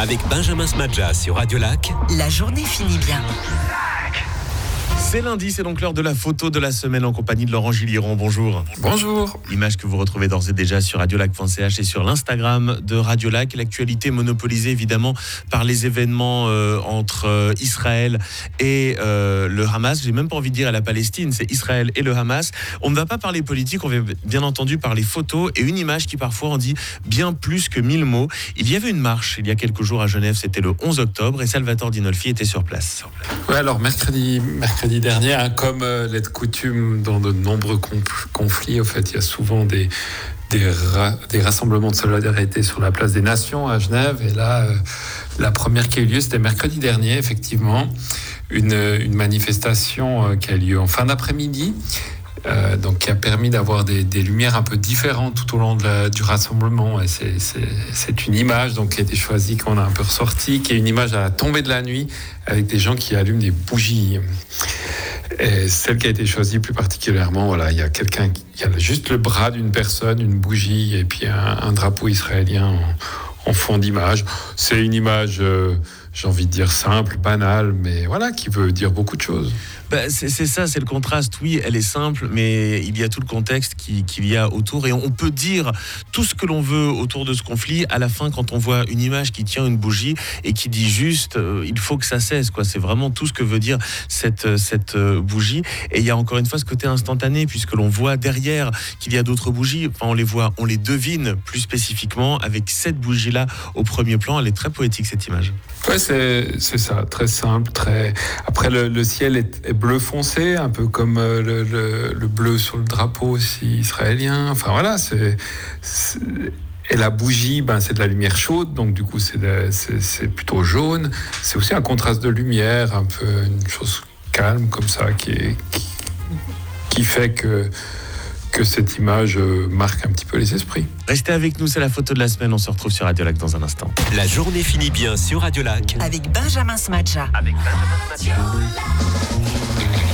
Avec Benjamin Smadja sur Radio Lac. La journée finit bien. C'est lundi, c'est donc l'heure de la photo de la semaine en compagnie de Laurent Gilliron. Bonjour. Bonjour. Image que vous retrouvez d'ores et déjà sur radiolac.ch et sur l'Instagram de Radio Lac. L'actualité monopolisée évidemment par les événements entre Israël et le Hamas. J'ai même pas envie de dire à la Palestine, c'est Israël et le Hamas. On ne va pas parler politique, on va bien entendu parler photos et une image qui parfois en dit bien plus que 1000 mots. Il y avait une marche il y a quelques jours à Genève, c'était le 11 octobre et Salvatore Dinolfi était sur place. Ouais, alors mercredi dernier, comme l'est de coutume dans de nombreux conflits, en fait, il y a souvent des rassemblements de solidarité sur la place des Nations à Genève. Et là, la première qui a eu lieu, c'était mercredi dernier, effectivement, une manifestation qui a eu lieu en fin d'après-midi. Donc qui a permis d'avoir des lumières un peu différentes tout au long du rassemblement. Et c'est une image donc, qui a été choisie, qu'on a un peu ressortie, qui est une image à la tombée de la nuit avec des gens qui allument des bougies. Et celle qui a été choisie plus particulièrement, voilà, il y a juste le bras d'une personne, une bougie et puis un drapeau israélien en fond d'image. C'est une image, j'ai envie de dire simple, banale, mais voilà, qui veut dire beaucoup de choses. C'est ça, c'est le contraste. Oui, elle est simple, mais il y a tout le contexte qu'il y a autour. Et on peut dire tout ce que l'on veut autour de ce conflit. À la fin, quand on voit une image qui tient une bougie et qui dit juste il faut que ça cesse, quoi. C'est vraiment tout ce que veut dire cette bougie. Et il y a encore une fois ce côté instantané, puisque l'on voit derrière qu'il y a d'autres bougies. Enfin, on les devine plus spécifiquement avec cette bougie-là au premier plan. Elle est très poétique, cette image. Ouais, c'est ça, très simple, très. Après, le ciel est bleu foncé, un peu comme le bleu sur le drapeau aussi israélien. Enfin voilà, et la bougie, c'est de la lumière chaude, donc du coup c'est plutôt jaune. C'est aussi un contraste de lumière, un peu une chose calme comme ça, qui fait que cette image marque un petit peu les esprits. Restez avec nous, c'est la photo de la semaine. On se retrouve sur Radio Lac dans un instant. La journée finit bien sur Radio Lac. Avec Benjamin Smadja.